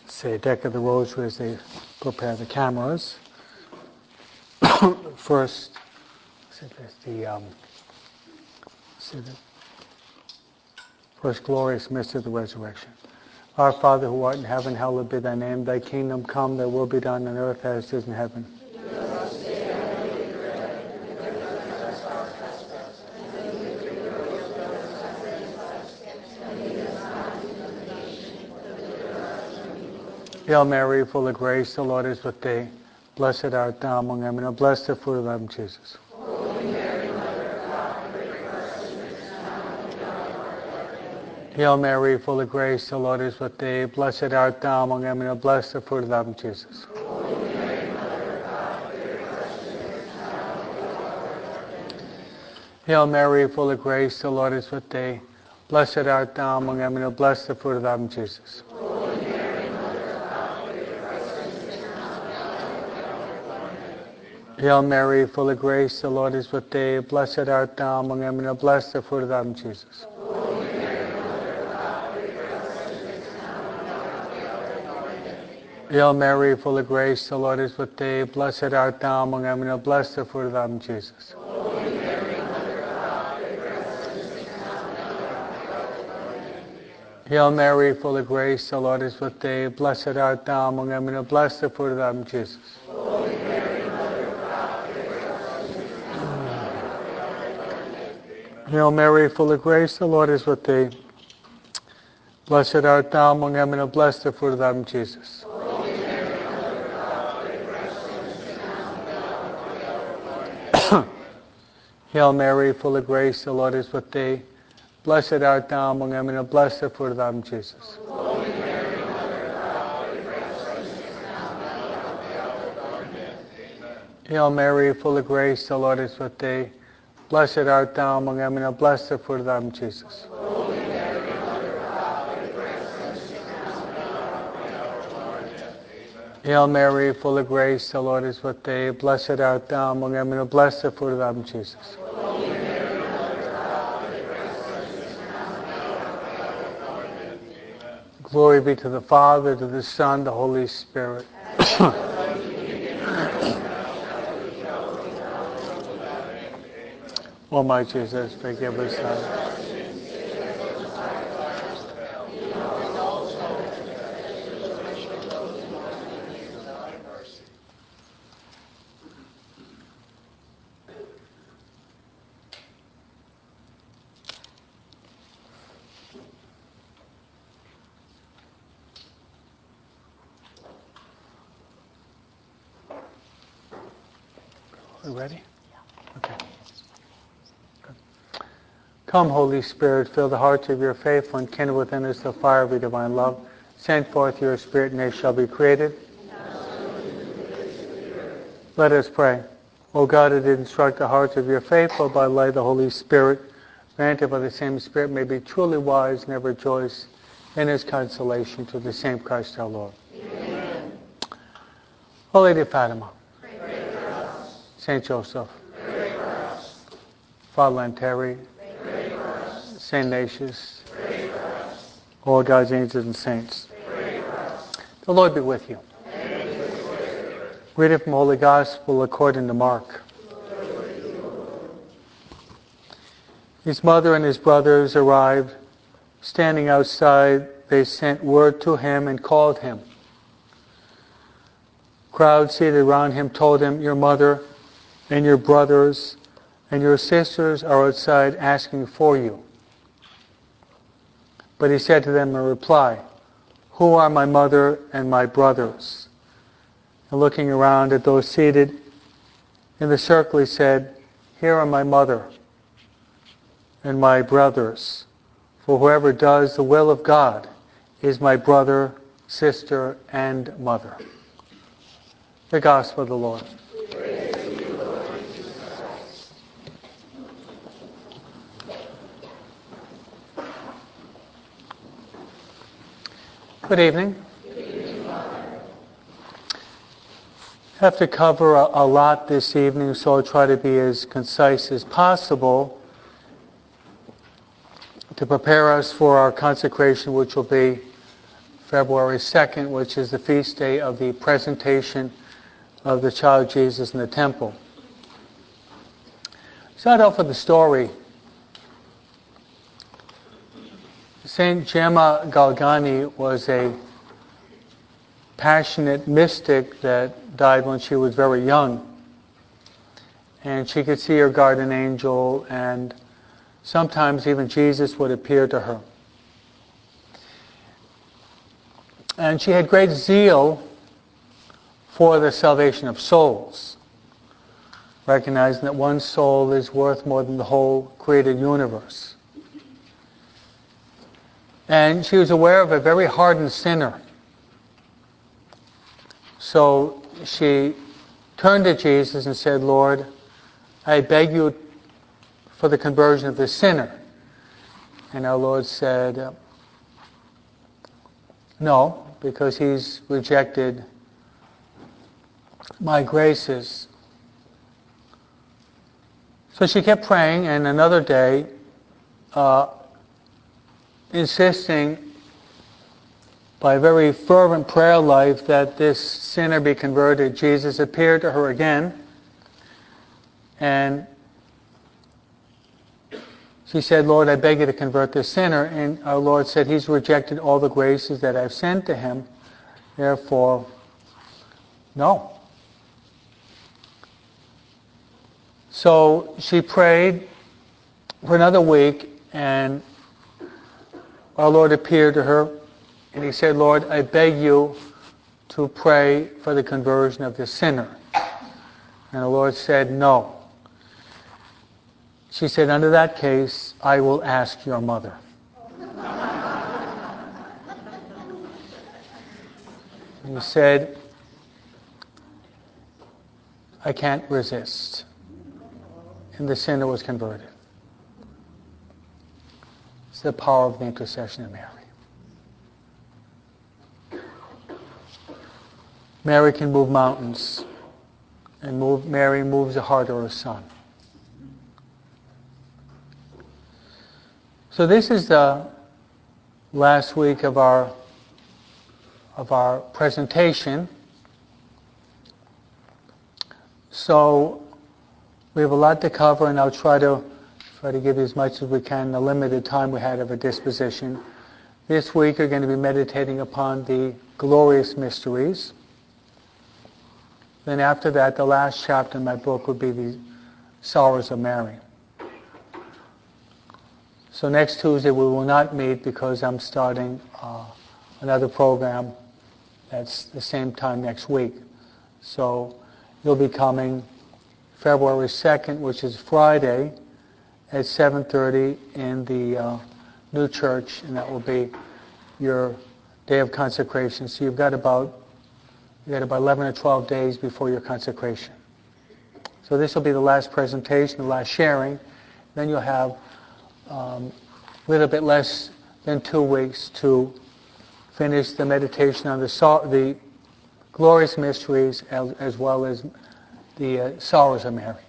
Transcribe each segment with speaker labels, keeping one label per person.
Speaker 1: say deck of the rosary as they prepare the cameras. First, the first glorious mystery of the resurrection. Our Father who art in heaven, hallowed be thy name. Thy kingdom come, thy will be done on earth as it is in heaven. Hail Mary, full of grace, the Lord is with thee. Blessed art thou among women, and blessed the fruit of thy womb, Jesus.
Speaker 2: Holy Mary, Mother of God, pray for us sinners now and at the hour of our death.
Speaker 1: Hail Mary, full of grace, the Lord is with thee. Blessed art thou among women, and blessed the fruit of thy womb, Jesus.
Speaker 2: Holy Mary, Mother of God, pray for us sinners now and at the hour of our death.
Speaker 1: Hail Mary, full of grace, the Lord is with thee. Blessed art thou among women, and blessed the fruit of thy womb, Jesus.
Speaker 2: Holy Mary, Mother of God, pray for us sinners now and at the hour of our death.
Speaker 1: Hail Mary, full of grace, the Lord is with thee. Blessed art thou among women, and blessed the fruit of thy womb, Jesus.
Speaker 2: Holy Mary, Mother of God, pray for us sinners now and at the hour of our death.
Speaker 1: Hail Mary, full of grace, the Lord is with thee. Blessed art thou among women, and blessed the fruit of thy womb, Jesus.
Speaker 2: Holy Mary, Mother of God, pray for us sinners now and at the hour of our death.
Speaker 1: Hail Mary, full of grace, the Lord is with thee. Blessed art thou among women, and blessed the fruit of thy womb, Jesus.
Speaker 2: Holy Mary, Mother of God, pray for us sinners now and at the hour of our death.
Speaker 1: Hail Mary, full of grace, the Lord is with thee. Blessed art thou among women, and blessed the fruit of thy womb, Jesus.
Speaker 2: Holy Mary, Mother of God, pray for us sinners now and at the hour of our death.
Speaker 1: Hail Mary, full of grace, the Lord is with thee. Blessed art thou among women, and blessed the fruit of thy womb, Jesus.
Speaker 2: Holy Mary, Mother of God, pray for us sinners now and at the hour of our death.
Speaker 1: Hail Mary, full of grace, the Lord is with thee. Blessed art thou among women, and blessed the fruit of thy womb, Jesus.
Speaker 2: Holy Mary, Mother of God, pray for us sinners now and at the hour of our death.
Speaker 1: Hail Mary, full of grace, the Lord is with thee. Blessed art thou among women, and blessed the fruit of thy womb, Jesus.
Speaker 2: Holy Mary, Mother of God, pray for us sinners now and at the hour of our death.
Speaker 1: Glory be to the Father, to the Son, the Holy Spirit. O my Jesus, forgive us our sins. We ready? Okay. Good. Come, Holy Spirit, fill the hearts of your faithful and kindle within us the fire of your divine love. Send forth your Spirit, and they shall be created. Let us pray. O God, who did instruct the hearts of your faithful by the light of the Holy Spirit, granted by the same Spirit may be truly wise and ever rejoice in his consolation through the same Christ our Lord.
Speaker 2: Amen.
Speaker 1: O Lady of Fatima,
Speaker 2: Pray for us.
Speaker 1: Saint Joseph,
Speaker 2: Pray for us.
Speaker 1: Father Lanteri,
Speaker 2: Pray for us.
Speaker 1: Saint Ignatius,
Speaker 2: Pray for us.
Speaker 1: all God's angels and saints.
Speaker 2: Pray for us.
Speaker 1: The Lord be with you.
Speaker 2: And with your spirit.
Speaker 1: Reading from the Holy Gospel according to Mark. His mother and his brothers arrived. Standing outside, they sent word to him and called him. Crowds seated around him told him, "Your mother and your brothers and your sisters are outside asking for you." But he said to them in reply, "Who are my mother and my brothers?" And looking around at those seated in the circle, he said, "Here are my mother and my brothers. For whoever does the will of God is my brother, sister, and mother." The Gospel of the Lord.
Speaker 2: Praise to you, Lord Jesus Christ.
Speaker 1: Good evening. I have to cover a lot this evening, so I'll try to be as concise as possible to prepare us for our consecration, which will be February 2nd, which is the feast day of the presentation of the child Jesus in the temple. Start off with the story. Saint Gemma Galgani was a passionate mystic that died when she was very young. And she could see her guardian angel, and sometimes even Jesus would appear to her. And she had great zeal for the salvation of souls, recognizing that one soul is worth more than the whole created universe. And she was aware of a very hardened sinner. So she turned to Jesus and said, "Lord, I beg you for the conversion of this sinner." And our Lord said, "No, because he's rejected my graces." So she kept praying, and another day, insisting by a very fervent prayer life that this sinner be converted, Jesus appeared to her again, and she said, "Lord, I beg you to convert this sinner." And our Lord said, "He's rejected all the graces that I've sent to him, therefore, no." So she prayed for another week, and our Lord appeared to her, and he said, "Lord, I beg you to pray for the conversion of this sinner." And the Lord said, "No." She said, "Under that case, I will ask your mother." He said, "I can't resist." And the sinner was converted. It's the power of the intercession of Mary. Mary can move mountains, and Mary moves the heart of her Son. So this is the last week of our presentation. So we have a lot to cover, and I'll try to give you as much as we can in the limited time we had of a disposition. This week we're going to be meditating upon the glorious mysteries. Then after that, the last chapter in my book would be the Sorrows of Mary. So next Tuesday we will not meet because I'm starting another program that's the same time next week. So you'll be coming February 2nd, which is Friday, at 7:30 in the new church, and that will be your day of consecration. So you've got about 11 or 12 days before your consecration. So this will be the last presentation, the last sharing. Then you'll have a little bit less than 2 weeks to finish the meditation on the glorious mysteries as well as the Sorrows of Mary.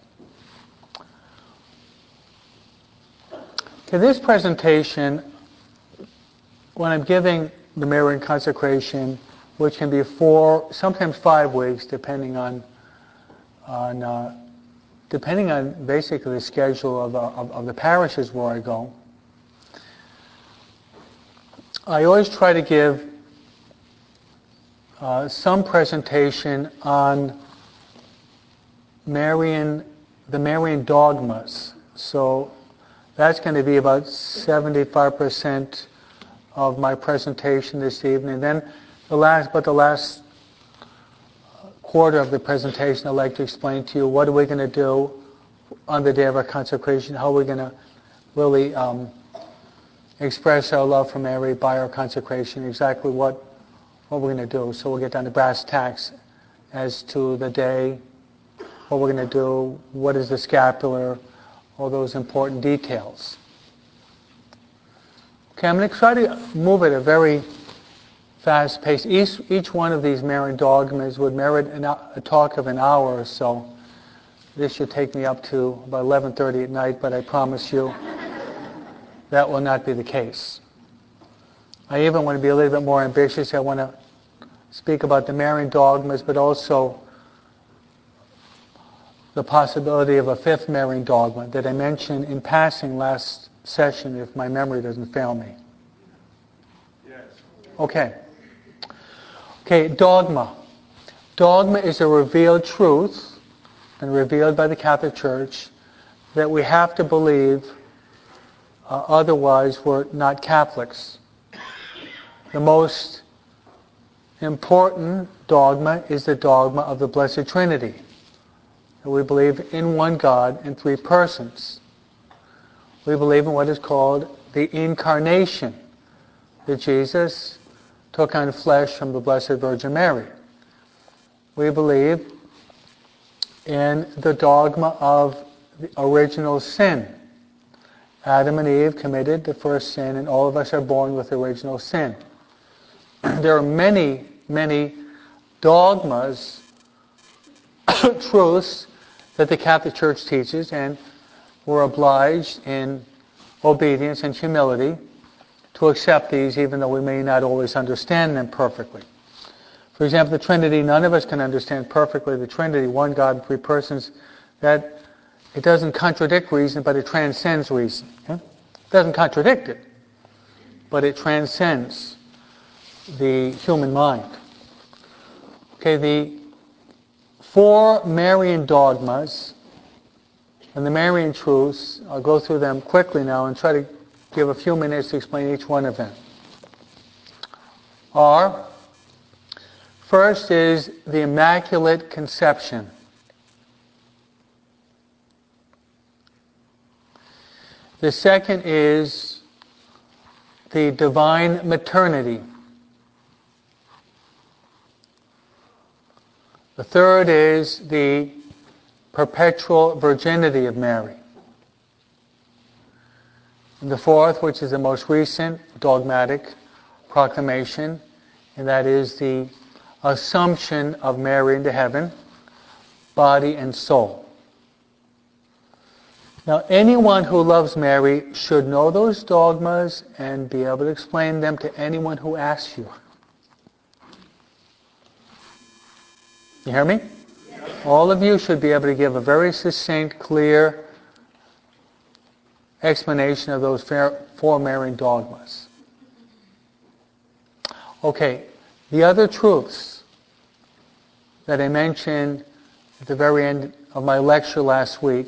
Speaker 1: Okay, this presentation, when I'm giving the Marian consecration, which can be 4, sometimes 5 weeks, depending on basically the schedule of the parishes where I go. I always try to give some presentation on the Marian dogmas. So that's going to be about 75% of my presentation this evening. Then the last quarter of the presentation, I'd like to explain to you what are we going to do on the day of our consecration, how we're going to really express our love for Mary by our consecration, exactly what we're going to do. So we'll get down to brass tacks as to the day, what we're going to do, what is the scapular, all those important details. Okay, I'm going to try to move at a very fast pace. Each one of these Marian dogmas would merit a talk of an hour or so. This should take me up to about 11:30 at night, but I promise you that will not be the case. I even want to be a little bit more ambitious. I want to speak about the Marian dogmas, but also the possibility of a fifth Marian dogma that I mentioned in passing last session, if my memory doesn't fail me.
Speaker 2: Yes.
Speaker 1: Okay. Okay, dogma. Dogma is a revealed truth, and revealed by the Catholic Church, that we have to believe, otherwise we're not Catholics. The most important dogma is the dogma of the Blessed Trinity. We believe in one God in three persons. We believe in what is called the Incarnation, that Jesus took on flesh from the Blessed Virgin Mary. We believe in the dogma of the original sin. Adam and Eve committed the first sin, and all of us are born with original sin. There are many, many dogmas, truths that the Catholic Church teaches, and we're obliged in obedience and humility to accept these, even though we may not always understand them perfectly. For example, the Trinity, none of us can understand perfectly the Trinity, one God, three persons. That it doesn't contradict reason, but it transcends reason. Okay? It doesn't contradict it, but it transcends the human mind. Okay, the four Marian dogmas and the Marian truths, I'll go through them quickly now and try to give a few minutes to explain each one of them, are: first is the Immaculate Conception. The second is the Divine Maternity. The third is the Perpetual Virginity of Mary. And the fourth, which is the most recent dogmatic proclamation, and that is the Assumption of Mary into heaven, body and soul. Now, anyone who loves Mary should know those dogmas and be able to explain them to anyone who asks you. You hear me? Yes. All of you should be able to give a very succinct, clear explanation of those four Marian dogmas. Okay, the other truths that I mentioned at the very end of my lecture last week,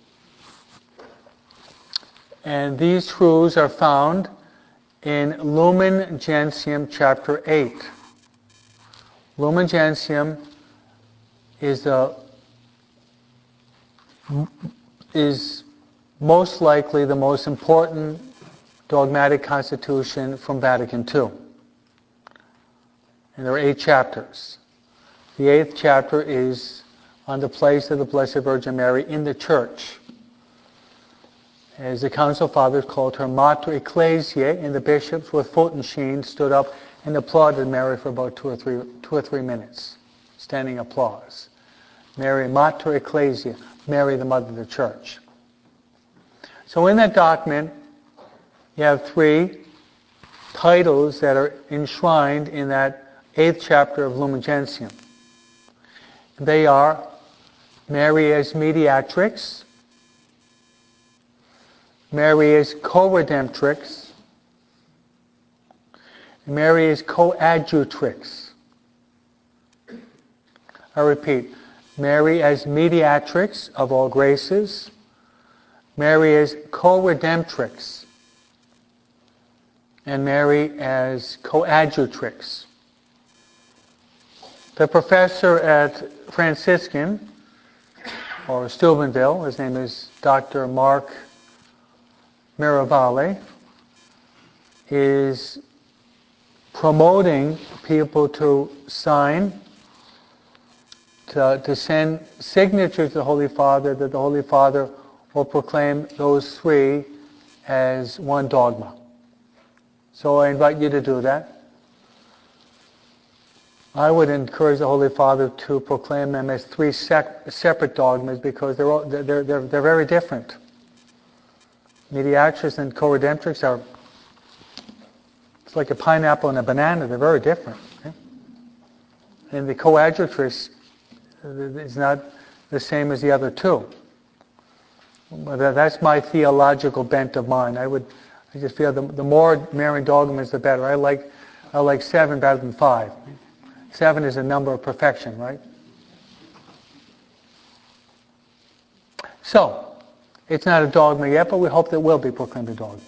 Speaker 1: and these truths are found in Lumen Gentium chapter 8. Lumen Gentium is most likely the most important dogmatic constitution from Vatican II. And there are 8 chapters. The 8th chapter is on the place of the Blessed Virgin Mary in the Church. As the Council Fathers called her Mater Ecclesiae, and the bishops with foot and sheen stood up and applauded Mary for about 2 or 3 minutes. Standing applause. Mary, Mater Ecclesiae, Mary the Mother of the Church. So in that document, you have 3 titles that are enshrined in that 8th chapter of Lumen Gentium. They are Mary as Mediatrix, Mary as Co-Redemptrix, Mary as Coadjutrix. I repeat, Mary as Mediatrix of all graces, Mary as Co-Redemptrix, and Mary as Coadjutrix. The professor at Franciscan, or Steubenville, his name is Dr. Mark Miravalle, is promoting people to sign, to send signatures to the Holy Father, that the Holy Father will proclaim those 3 as one dogma. So I invite you to do that. I would encourage the Holy Father to proclaim them as 3 separate dogmas, because they're very different. Mediatrix and Co-Redemptrix are It's like a pineapple and a banana. They're very different. Okay? And the coadjutress is not the same as the other two. But that's my theological bent of mine. I just feel the more Marian dogmas, the better. I like 7 better than 5. 7 is a number of perfection, right? So, it's not a dogma yet, but we hope that it will be proclaimed a dogma.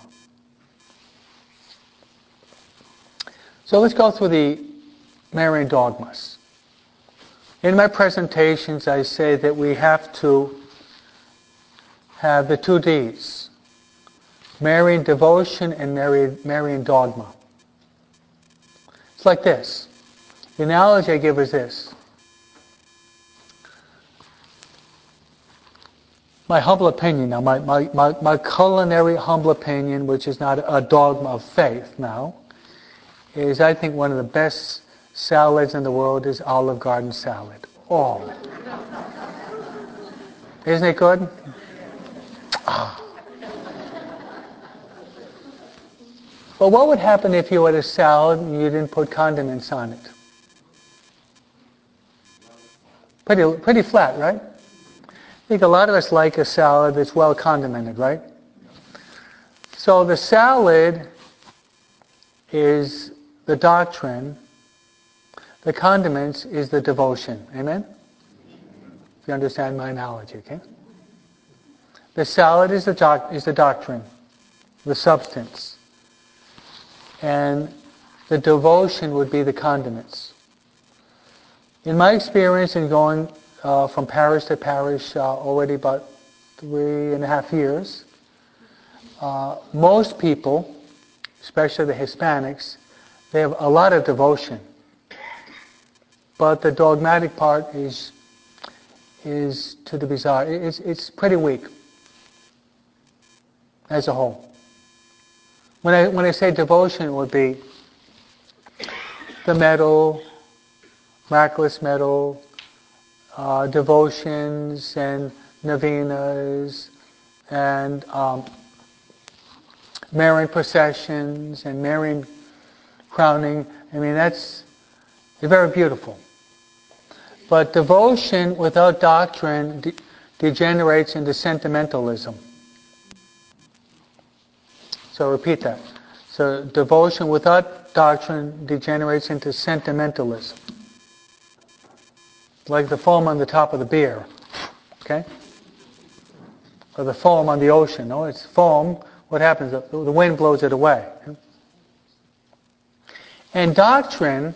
Speaker 1: So let's go through the Marian dogmas. In my presentations, I say that we have to have the 2 Ds, Marian devotion and Marian dogma. It's like this. The analogy I give is this. My humble opinion now, my culinary humble opinion, which is not a dogma of faith now, is I think one of the best salads in the world is Olive Garden salad. Oh. Isn't it good? Ah. But what would happen if you had a salad and you didn't put condiments on it? Pretty flat, right? I think a lot of us like a salad that's well condimented, right? So the salad is the doctrine. The condiments is the devotion. Amen? If you understand my analogy, okay? The salad is the doctrine, the substance. And the devotion would be the condiments. In my experience in going from parish to parish already about 3.5 years, most people, especially the Hispanics, they have a lot of devotion. But the dogmatic part is to the bizarre. It's pretty weak as a whole. When I say devotion, it would be the medal, miraculous medal, devotions and novenas, and Marian processions and Marian crowning. I mean, it's very beautiful. But devotion without doctrine degenerates into sentimentalism. So repeat that. So devotion without doctrine degenerates into sentimentalism. Like the foam on the top of the beer. Okay? Or the foam on the ocean. No, it's foam. What happens? The wind blows it away. And doctrine,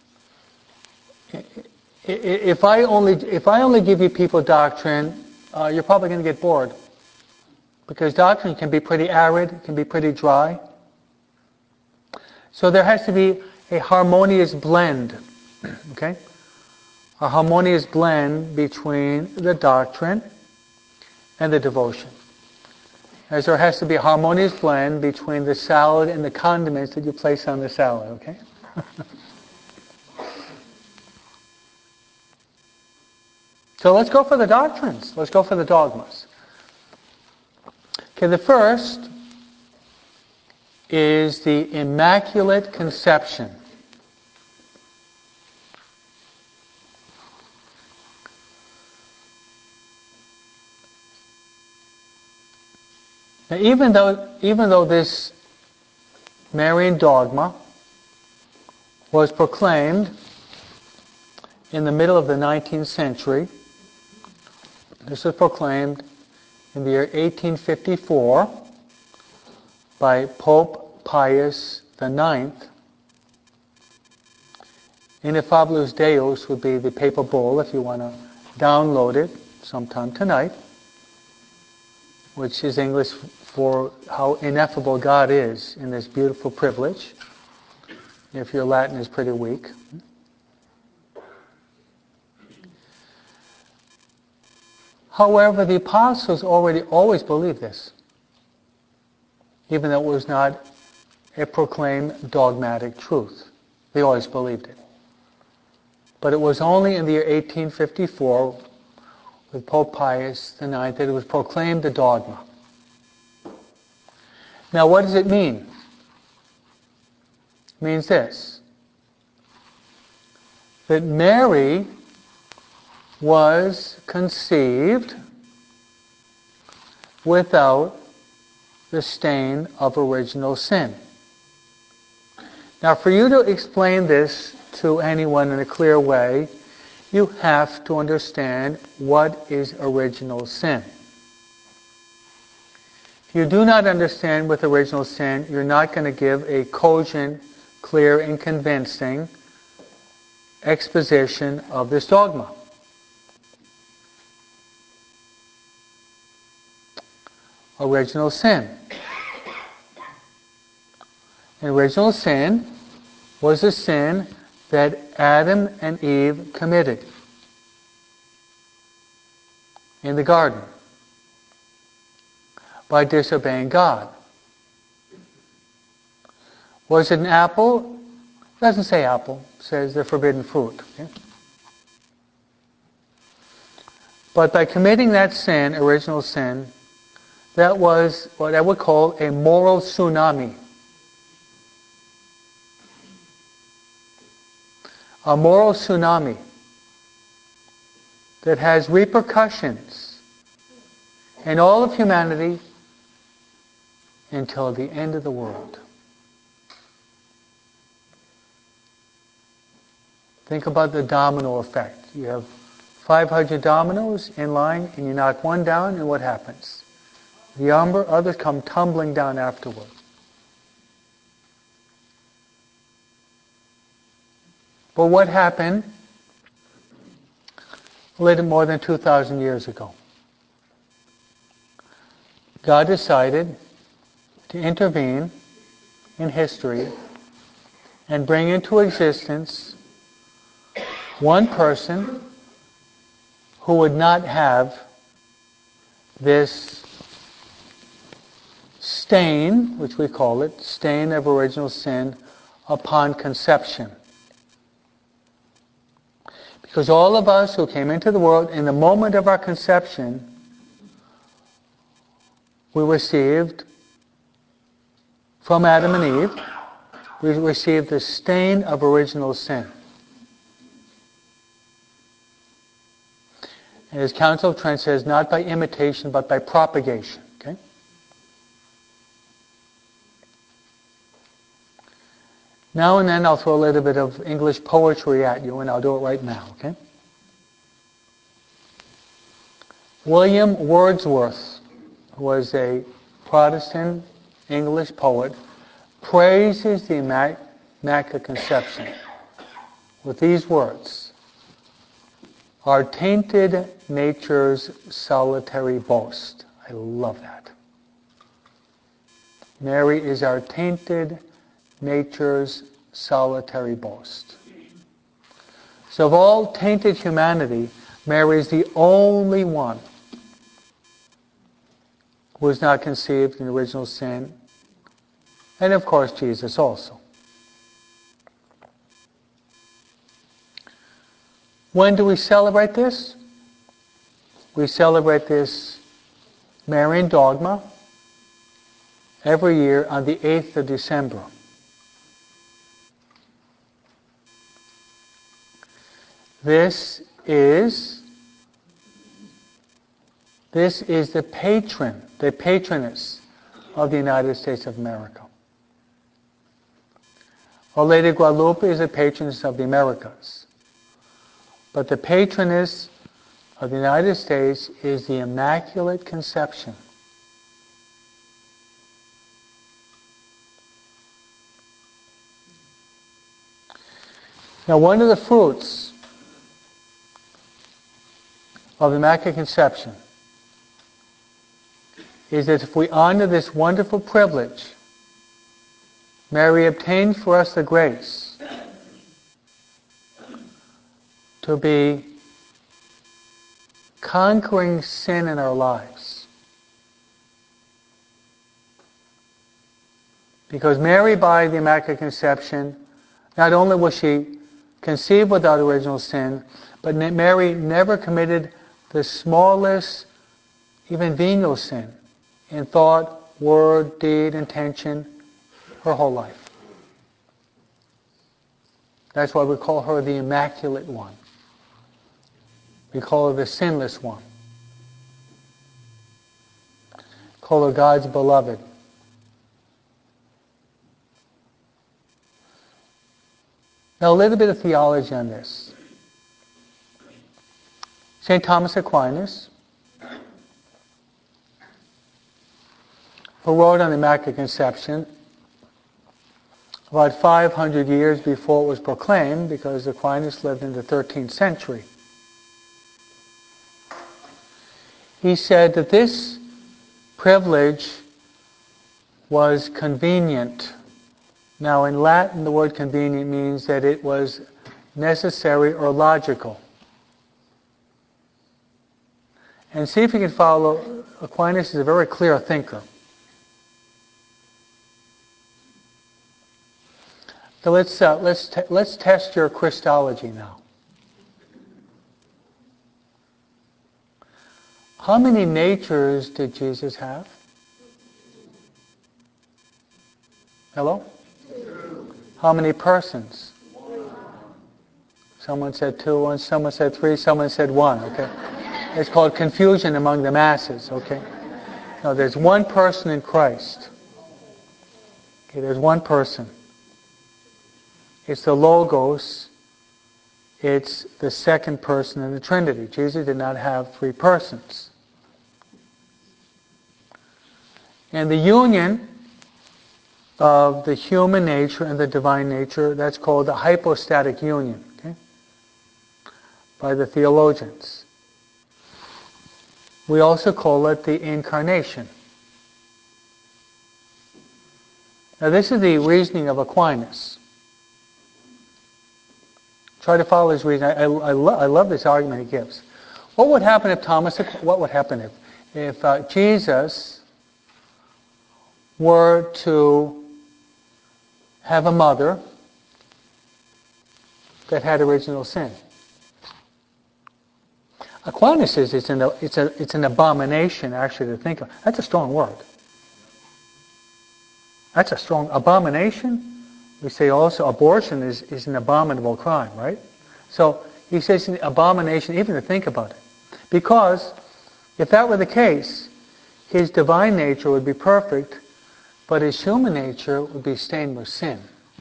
Speaker 1: if I only give you people doctrine, you're probably going to get bored. Because doctrine can be pretty arid, it can be pretty dry. So there has to be a harmonious blend, okay? A harmonious blend between the doctrine and the devotion. As there has to be a harmonious blend between the salad and the condiments that you place on the salad, okay? So let's go for the doctrines. Let's go for the dogmas. Okay, the first is the Immaculate Conception. Now, even though this Marian dogma was proclaimed in the middle of the 19th century, this was proclaimed in the year 1854 by Pope Pius IX. Ineffabilis Deus would be the papal bull if you want to download it sometime tonight, which is English for how ineffable God is in this beautiful privilege, if your Latin is pretty weak. However, the apostles always believed this, even though it was not a proclaimed dogmatic truth. They always believed it. But it was only in the year 1854 with Pope Pius IX that it was proclaimed a dogma. Now, what does it mean? means this, that Mary was conceived without the stain of original sin. Now, for you to explain this to anyone in a clear way, you have to understand what is original sin. If you do not understand what original sin, you're not going to give a cogent, clear, and convincing exposition of this dogma. Original sin. And original sin was a sin that Adam and Eve committed in the garden by disobeying God. Was it an apple? It doesn't say apple. It says the forbidden fruit. Okay? But by committing that sin, original sin, that was what I would call a moral tsunami. A moral tsunami that has repercussions in all of humanity until the end of the world. Think about the domino effect. You have 500 dominoes in line and you knock one down and what happens? The others come tumbling down afterward. But what happened a little more than 2,000 years ago? God decided to intervene in history and bring into existence one person who would not have this stain, which we call it, stain of original sin, upon conception. Because all of us who came into the world, in the moment of our conception, we received from Adam and Eve, we received the stain of original sin. And as Council of Trent says, not by imitation, but by propagation. Okay? Now and then I'll throw a little bit of English poetry at you, and I'll do it right now. Okay? William Wordsworth was a Protestant English poet, praises the Immaculate Conception with these words: "Our tainted nature's solitary boast." I love that. Mary is our tainted nature's solitary boast. So of all tainted humanity, Mary is the only one who was not conceived in original sin, and of course Jesus also. When do we celebrate this? We celebrate this Marian dogma every year on the 8th of December. This is the patroness of the United States of America. Our Lady Guadalupe is the patroness of the Americas. But the patroness of the United States is the Immaculate Conception. Now, one of the fruits of the Immaculate Conception is that if we honor this wonderful privilege, Mary obtained for us the grace to be conquering sin in our lives. Because Mary, by the Immaculate Conception, not only was she conceived without original sin, but Mary never committed the smallest, even venial sin in thought, word, deed, intention, her whole life. That's why we call her the Immaculate One. We call her the Sinless One. Call her God's beloved. Now a little bit of theology on this. St. Thomas Aquinas, who wrote on the Immaculate Conception about 500 years before it was proclaimed, because Aquinas lived in the 13th century. He said that this privilege was convenient. Now in Latin the word convenient means that it was necessary or logical. And see if you can follow. Aquinas is a very clear thinker. So let's test your Christology now. How many natures did Jesus have? Hello? How many persons? Someone said 2, someone said 3, someone said 1, okay? It's called confusion among the masses, okay? No, there's one person in Christ. Okay, there's one person. It's the Logos. It's the second person in the Trinity. Jesus did not have 3 persons. And the union of the human nature and the divine nature, that's called the hypostatic union, okay? By the theologians. We also call it the incarnation. Now this is the reasoning of Aquinas. Try to follow his reasoning. I love this argument he gives. What would happen if Jesus were to have a mother that had original sin? Aquinas says it's an abomination actually to think of. That's a strong word. That's a strong abomination. We say also abortion is an abominable crime, right? So he says it's an abomination even to think about it. Because if that were the case, his divine nature would be perfect, but his human nature would be stained with sin.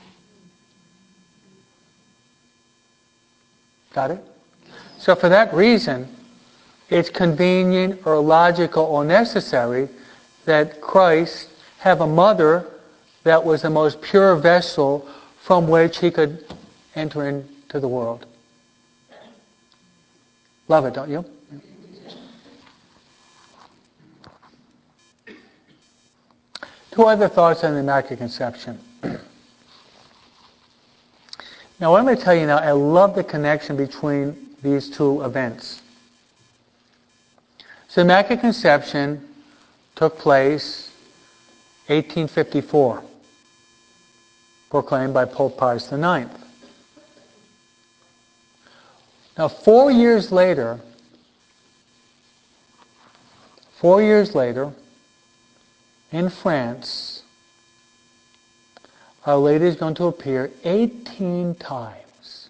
Speaker 1: Got it? So for that reason, it's convenient or logical or necessary that Christ have a mother that was the most pure vessel from which he could enter into the world. Love it, don't you? Two other thoughts on the Immaculate Conception. Now, what I'm going to tell you now, I love the connection between these two events. So, the Immaculate Conception took place 1854, proclaimed by Pope Pius IX. Now, 4 years later, in France, Our Lady is going to appear 18 times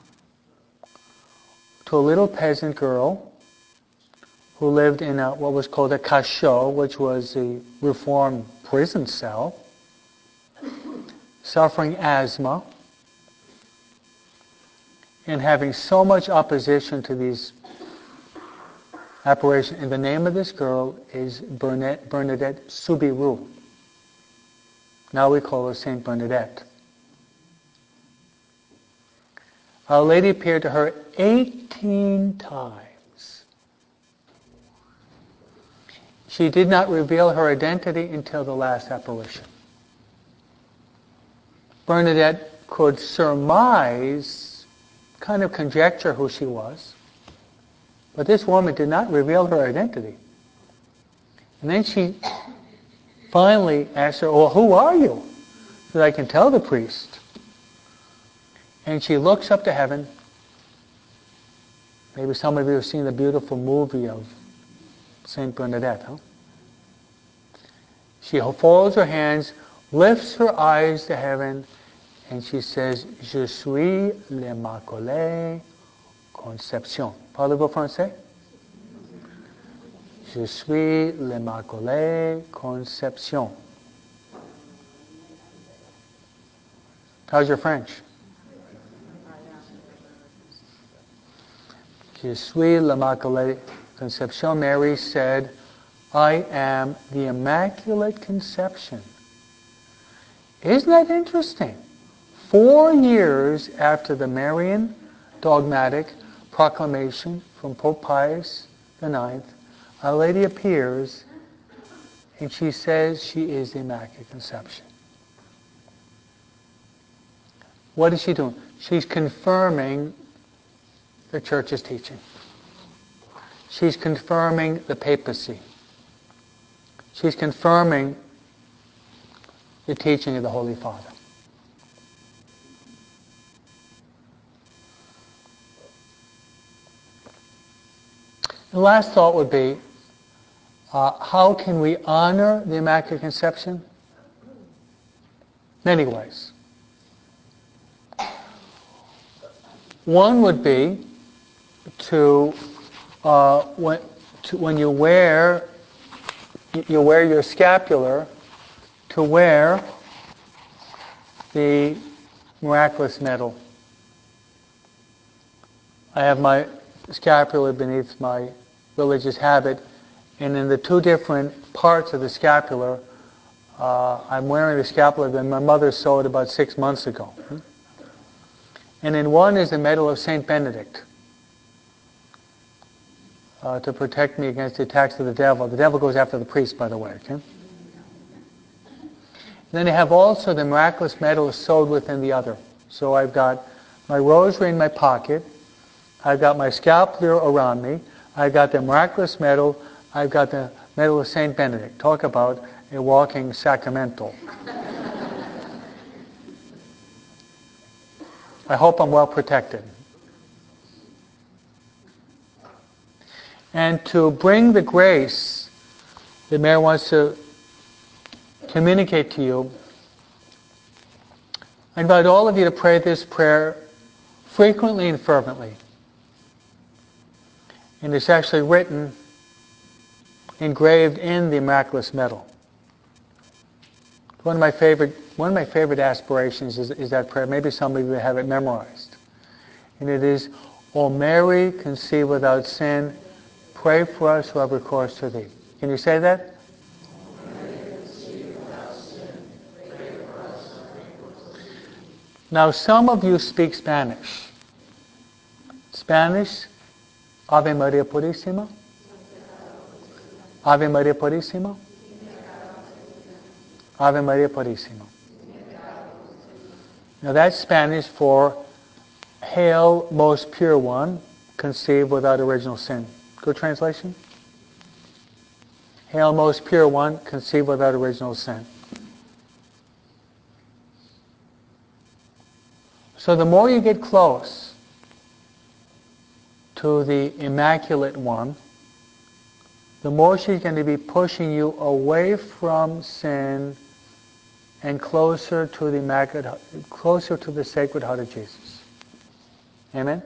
Speaker 1: to a little peasant girl who lived in what was called a cachot, which was a reformed prison cell, suffering asthma, and having so much opposition to these apparitions. And the name of this girl is Bernadette Soubirous. Now we call her Saint Bernadette. Our Lady appeared to her 18 times. She did not reveal her identity until the last apparition. Bernadette could surmise, kind of conjecture who she was, but this woman did not reveal her identity. And then she finally asked her, well, who are you? So that I can tell the priest. And she looks up to heaven. Maybe some of you have seen the beautiful movie of Saint Bernadette, huh? She folds her hands, lifts her eyes to heaven, and she says, Je suis l'Immaculée Conception. Parlez-vous français? Je suis l'Immaculée Conception. How's your French? Je suis l'Immaculée Conception. Mary said, I am the Immaculate Conception. Isn't that interesting? 4 years after the Marian dogmatic proclamation from Pope Pius IX, Our Lady appears and she says she is the Immaculate Conception. What is she doing? She's confirming the Church's teaching. She's confirming the papacy. She's confirming the teaching of the Holy Father. The last thought would be, how can we honor the Immaculate Conception? Many ways. One would be when you wear your scapular, to wear the miraculous medal. I have my scapular beneath my religious habit, and in the 2 different parts of the scapular, I'm wearing the scapular that my mother sewed about 6 months ago. And in one is the medal of Saint Benedict, to protect me against the attacks of the devil. The devil goes after the priest, by the way. Okay? And then I have also the miraculous medal sewed within the other. So I've got my rosary in my pocket, I've got my scapular around me, I've got the miraculous medal, I've got the medal of Saint Benedict. Talk about a walking sacramental. I hope I'm well protected. And to bring the grace that Mary wants to communicate to you, I invite all of you to pray this prayer frequently and fervently. And it's actually written, engraved in the miraculous medal. One of my favorite aspirations is that prayer. Maybe some of you have it memorized. And it is, O Mary, conceived without sin, pray for us who have recourse to thee. Can you say that? Now, some of you speak Spanish. Spanish, Ave Maria Purísima. Ave Maria Purísima. Ave Maria Purísima. Now that's Spanish for Hail, most pure one, conceived without original sin. Good translation? Hail, most pure one, conceived without original sin. So the more you get close to the Immaculate One, the more she's going to be pushing you away from sin and closer to the Immaculate, closer to the Sacred Heart of Jesus. Amen?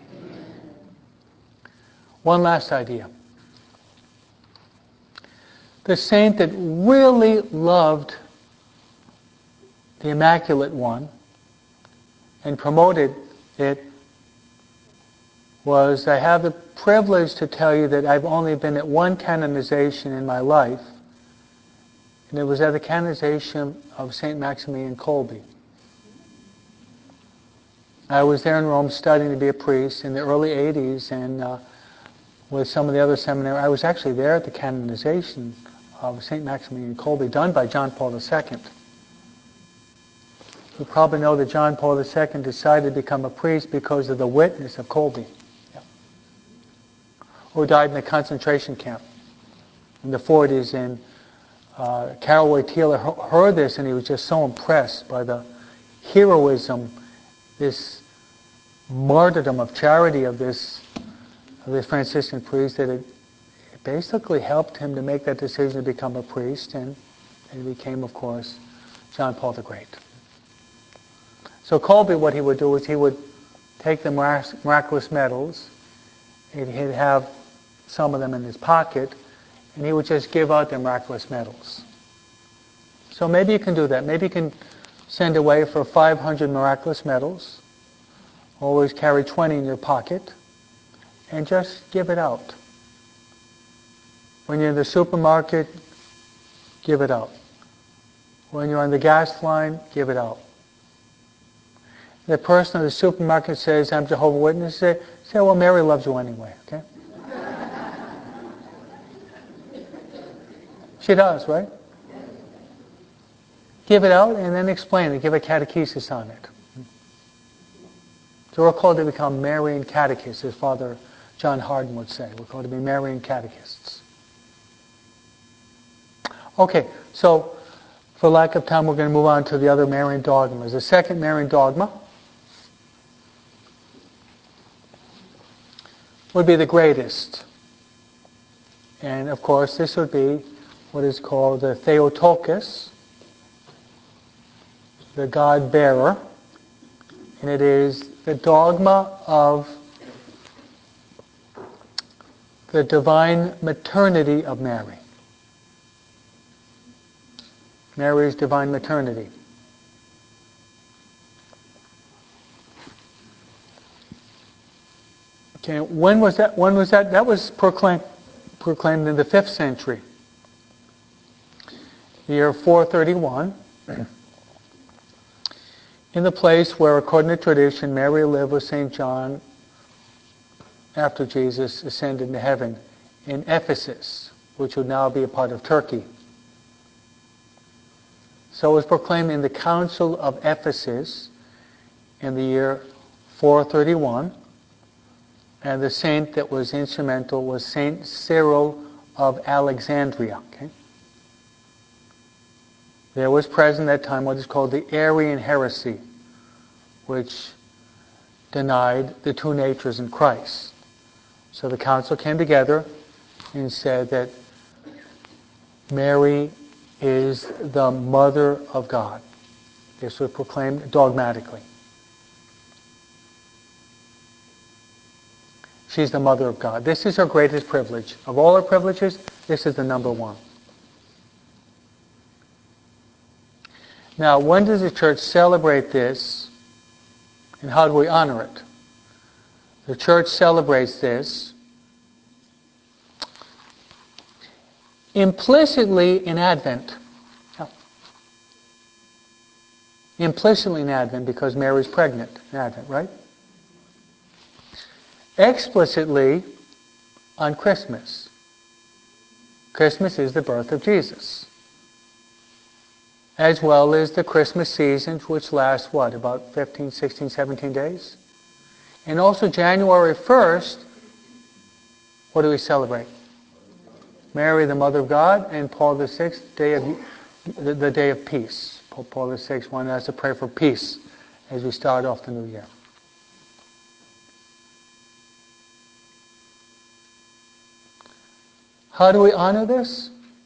Speaker 1: One last idea. The saint that really loved the Immaculate One and promoted it was, I have the privilege to tell you that I've only been at one canonization in my life, and it was at the canonization of St. Maximilian Kolbe. I was there in Rome studying to be a priest in the early 80s, and with some of the other seminary, I was actually there at the canonization of St. Maximilian Kolbe, done by John Paul II. You probably know that John Paul II decided to become a priest because of the witness of Kolbe, who died in a concentration camp in the 40s. And Karol Wojtyla heard this, and he was just so impressed by the heroism, this martyrdom of charity of this Franciscan priest, that it basically helped him to make that decision to become a priest, and he became, of course, John Paul the Great. So Colby, what he would do is he would take the miraculous medals, he'd have some of them in his pocket, and he would just give out the miraculous medals. So maybe you can do that. Maybe you can send away for 500 miraculous medals. Always carry 20 in your pocket, and just give it out. When you're in the supermarket, give it out. When you're on the gas line, give it out. The person at the supermarket says, I'm Jehovah's Witness, say, well, Mary loves you anyway, okay? She does, right? Give it out and then explain it. Give a catechesis on it. So we're called to become Marian catechists, as Father John Hardin would say. We're called to be Marian catechists. Okay, so for lack of time, we're going to move on to the other Marian dogmas. The second Marian dogma would be the greatest. And of course, this would be what is called the Theotokos, the God-bearer. And it is the dogma of the divine maternity of Mary. Mary's divine maternity. Okay, when was that? That was proclaimed in the 5th century. The year 431. In the place where, according to tradition, Mary lived with St. John after Jesus ascended into heaven, in Ephesus, which would now be a part of Turkey. So it was proclaimed in the Council of Ephesus in the year 431, and the saint that was instrumental was Saint Cyril of Alexandria. Okay? There was present at that time what is called the Arian heresy, which denied the two natures in Christ. So the council came together and said that Mary is the Mother of God. This was proclaimed dogmatically. She's the Mother of God. This is her greatest privilege. Of all her privileges, this is the number one. Now, when does the Church celebrate this, and how do we honor it? The Church celebrates this implicitly in Advent. Implicitly in Advent, because Mary's pregnant in Advent, right? Explicitly on Christmas. Christmas is the birth of Jesus. As well as the Christmas season, which lasts, what, about 15, 16, 17 days? And also January 1st, what do we celebrate? Mary, the Mother of God, and Paul VI, the day of peace. Paul VI wanted us to pray for peace as we start off the new year. How do we honor this?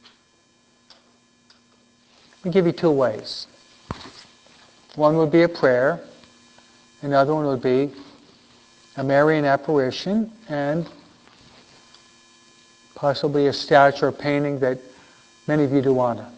Speaker 1: I'll give you two ways. One would be a prayer. Another one would be a Marian apparition and possibly a statue or painting that many of you do honor.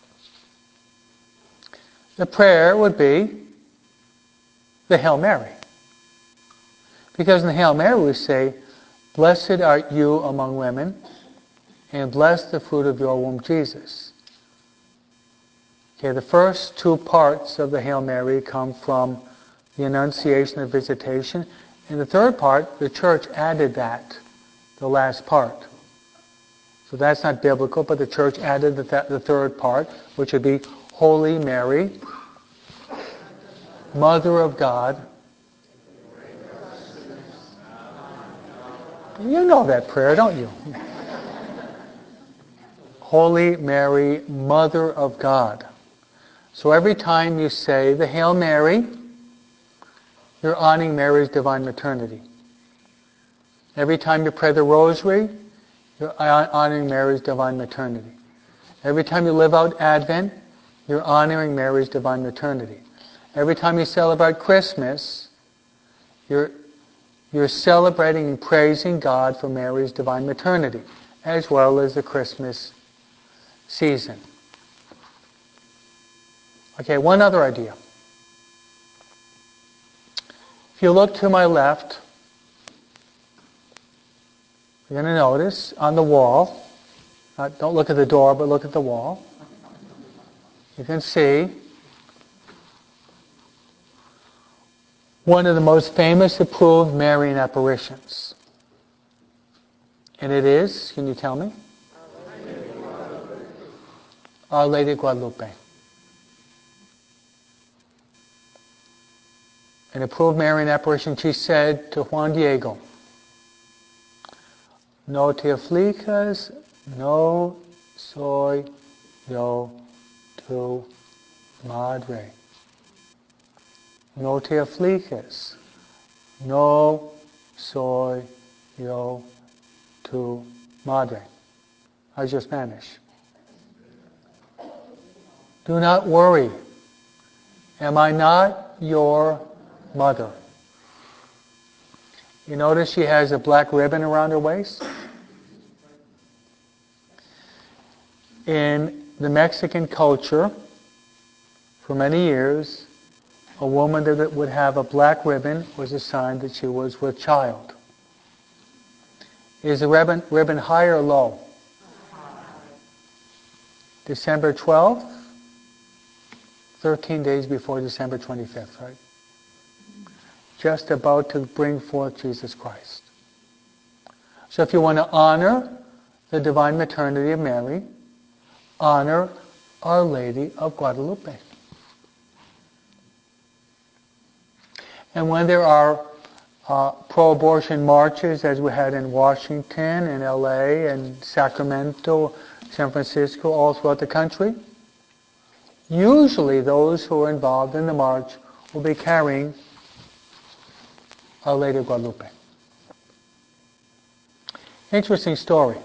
Speaker 1: The prayer would be the Hail Mary. Because in the Hail Mary we say, "Blessed art you among women, and blessed the fruit of your womb, Jesus." Okay, the first two parts of the Hail Mary come from the Annunciation and Visitation. And the third part, the Church added that, the last part. So that's not biblical, but the Church added the third part, which would be Holy Mary, Mother of God. You know that prayer, don't you? Holy Mary, Mother of God. So every time you say the Hail Mary, you're honoring Mary's divine maternity. Every time you pray the Rosary, you're honoring Mary's divine maternity. Every time you live out Advent, you're honoring Mary's divine maternity. Every time you celebrate Christmas, you're celebrating and praising God for Mary's divine maternity, as well as the Christmas season. Okay, one other idea. If you look to my left, you're going to notice on the wall, don't look at the door, but look at the wall. You can see one of the most famous approved Marian apparitions. And it is, can you tell me? Our Lady of Guadalupe. An approved Marian apparition, she said to Juan Diego, "No te aflijas, no soy yo tu madre. No te aflijas, no soy yo tu madre." How's your Spanish? Do not worry. Am I not your mother? You notice she has a black ribbon around her waist? In the Mexican culture, for many years, a woman that would have a black ribbon was a sign that she was with child. Is the ribbon high or low? December 12th, 13 days before December 25th, right? Just about to bring forth Jesus Christ. So if you want to honor the divine maternity of Mary, honor Our Lady of Guadalupe. And when there are pro-abortion marches, as we had in Washington, and LA, and Sacramento, San Francisco, all throughout the country, usually those who are involved in the march will be carrying Our Lady of Guadalupe. Interesting story.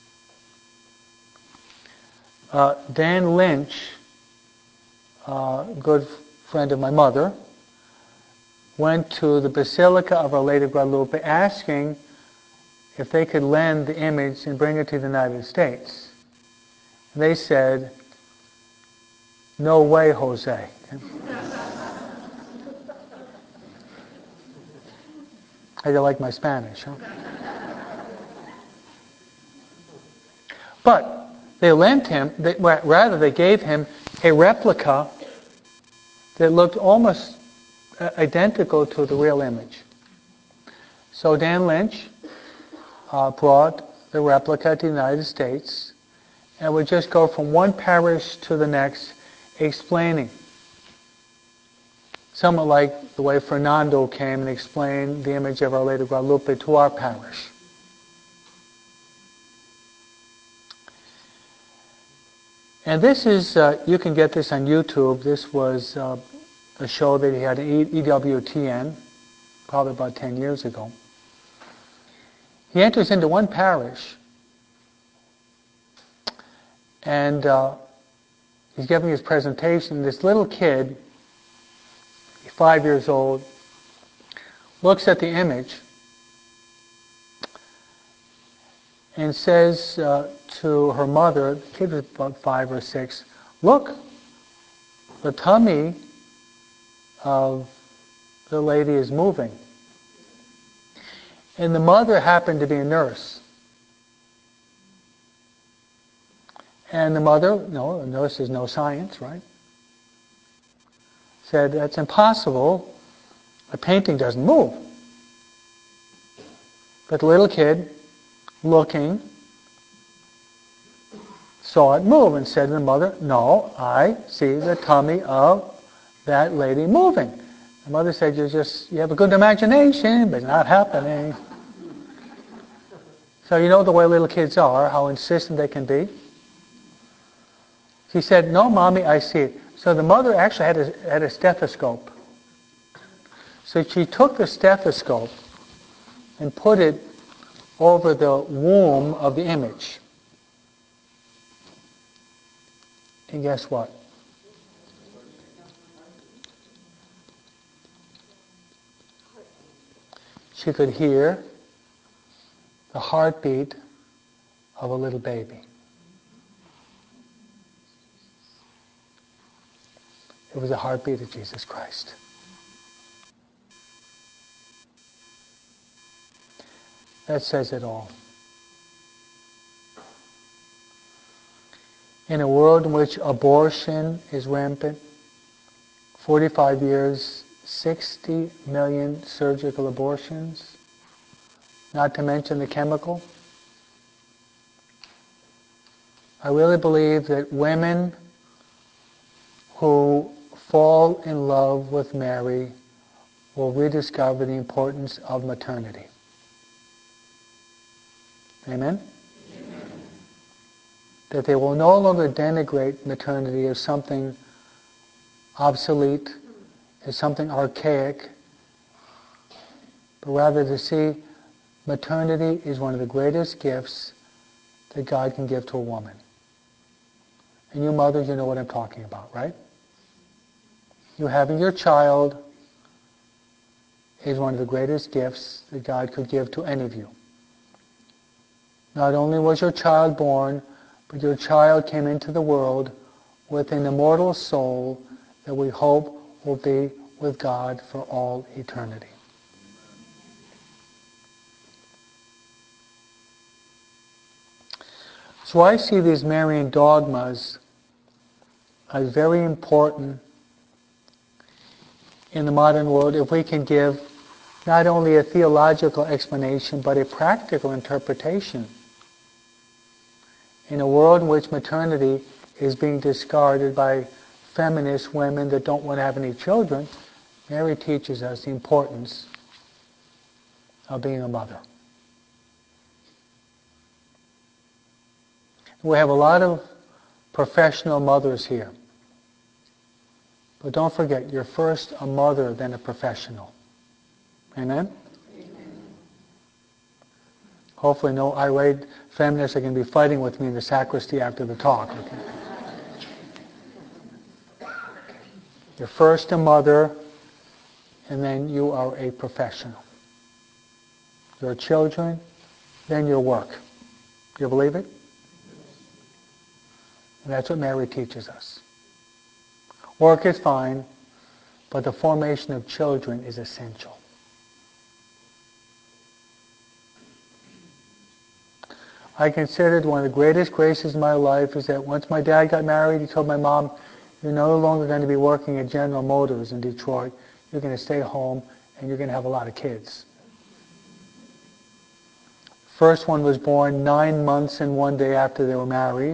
Speaker 1: Dan Lynch, a good friend of my mother, went to the Basilica of Our Lady of Guadalupe asking if they could lend the image and bring it to the United States. And they said, "No way, Jose." How do you like my Spanish, huh? But they lent him, they gave him a replica that looked almost identical to the real image. So Dan Lynch brought the replica to the United States and would just go from one parish to the next explaining. Somewhat like the way Fernando came and explained the image of Our Lady of Guadalupe to our parish. And this is, you can get this on YouTube. This was a show that he had at EWTN, probably about 10 years ago. He enters into one parish, and he's giving his presentation. This little kid, 5 years old, looks at the image and says to her mother, the kid was about 5 or 6, "Look, the tummy of the lady is moving." And the mother happened to be a nurse. And the mother, no, a nurse is no science, right? Said, "That's impossible. A painting doesn't move." But the little kid, looking, saw it move and said to the mother, "No, I see the tummy of that lady moving." The mother said, you have a good imagination, but it's not happening." So you know the way little kids are, how insistent they can be. She said, "No, Mommy, I see it." So the mother actually had a stethoscope. So she took the stethoscope and put it over the womb of the image. And guess what? she could hear the heartbeat of a little baby. It was the heartbeat of Jesus Christ. That says it all. In a world in which abortion is rampant, 45 years, 60 million surgical abortions, not to mention the chemical, I really believe that women who fall in love with Mary will rediscover the importance of maternity. Amen? Amen? That they will no longer denigrate maternity as something obsolete, as something archaic, but rather to see maternity is one of the greatest gifts that God can give to a woman. And you mothers, you know what I'm talking about, right? You having your child is one of the greatest gifts that God could give to any of you. Not only was your child born, but your child came into the world with an immortal soul that we hope will be with God for all eternity. So I see these Marian dogmas as very important in the modern world if we can give not only a theological explanation but a practical interpretation. In a world in which maternity is being discarded by feminist women that don't want to have any children, Mary teaches us the importance of being a mother. We have a lot of professional mothers here. But don't forget, you're first a mother, then a professional. Amen? Amen. Hopefully no irate feminists are going to be fighting with me in the sacristy after the talk. Okay? You're first a mother, and then you are a professional. Your children, then your work. Do you believe it? And that's what Mary teaches us. Work is fine, but the formation of children is essential. I considered one of the greatest graces in my life is that once my dad got married, he told my mom, you're no longer going to be working at General Motors in Detroit. You're going to stay home and you're going to have a lot of kids. First one was born 9 months and 1 day after they were married.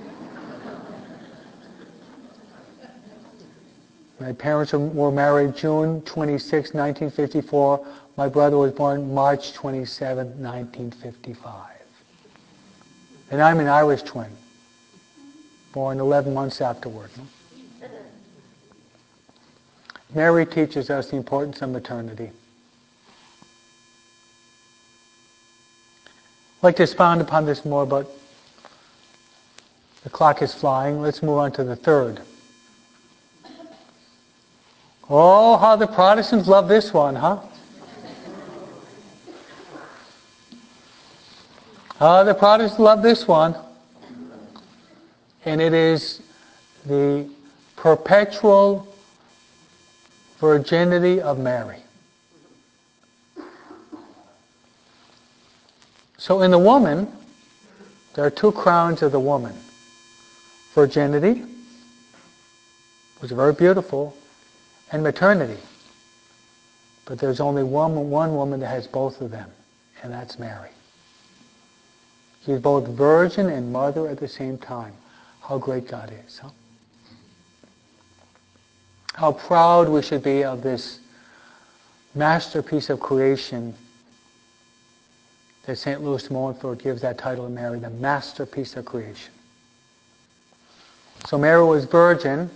Speaker 1: My parents were married June 26, 1954. My brother was born March 27, 1955. And I'm an Irish twin, born 11 months afterward. Mary teaches us the importance of maternity. I'd like to expound upon this more, but the clock is flying. Let's move on to the third. Oh, how the Protestants love this one, huh? The Protestants love this one. And it is the perpetual virginity of Mary. So in the woman, there are two crowns of the woman. Virginity, which is very beautiful, and maternity. But there's only one woman that has both of them, and that's Mary. She's both virgin and mother at the same time. How great God is, huh? How proud we should be of this masterpiece of creation that St. Louis de Montfort gives that title to Mary, the masterpiece of creation. So Mary was virgin.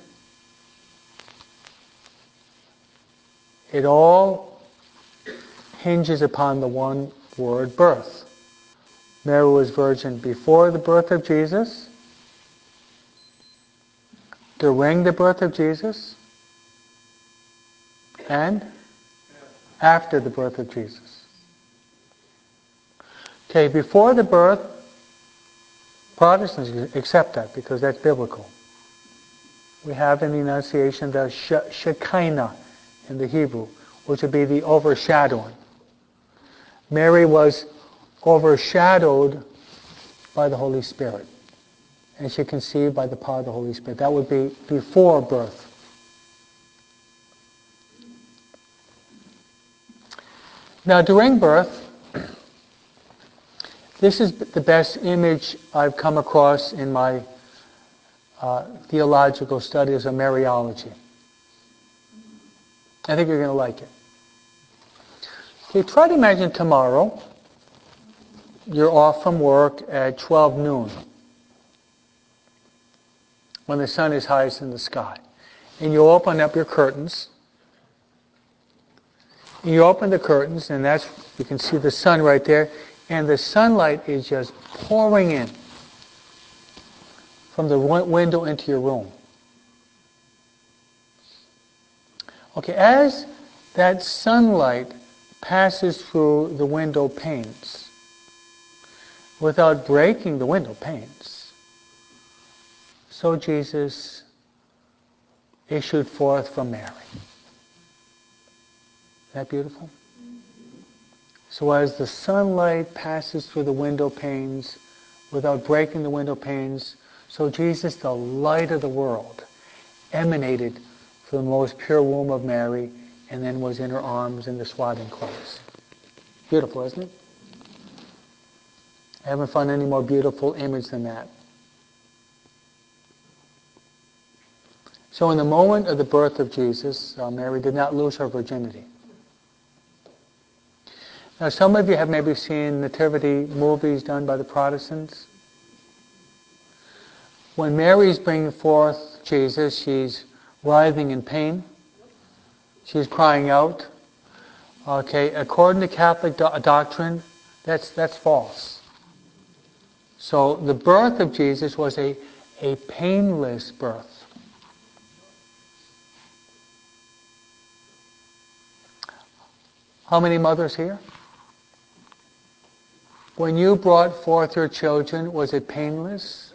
Speaker 1: It all hinges upon the one word, birth. Mary was virgin before the birth of Jesus, during the birth of Jesus, and after the birth of Jesus. Okay, before the birth, Protestants accept that because that's biblical. We have in the Annunciation the Shekinah in the Hebrew, which would be the overshadowing. Mary was overshadowed by the Holy Spirit, and she conceived by the power of the Holy Spirit. That would be before birth. Now, during birth, this is the best image I've come across in my theological studies of Mariology. I think you're going to like it. Okay, try to imagine tomorrow you're off from work at 12 noon when the sun is highest in the sky. And you open up your curtains. And you open the curtains, and you can see the sun right there. And the sunlight is just pouring in from the window into your room. Okay, as that sunlight passes through the window panes, without breaking the window panes, so Jesus issued forth from Mary. Isn't that beautiful? So as the sunlight passes through the window panes, without breaking the window panes, so Jesus, the light of the world, emanated from the most pure womb of Mary, and then was in her arms in the swaddling clothes. Beautiful, isn't it? I haven't found any more beautiful image than that. So in the moment of the birth of Jesus, Mary did not lose her virginity. Now some of you have maybe seen nativity movies done by the Protestants. When Mary's bringing forth Jesus, she's writhing in pain. She's crying out. Okay, according to Catholic doctrine, that's false. So the birth of Jesus was a painless birth. How many mothers here? When you brought forth your children, was it painless?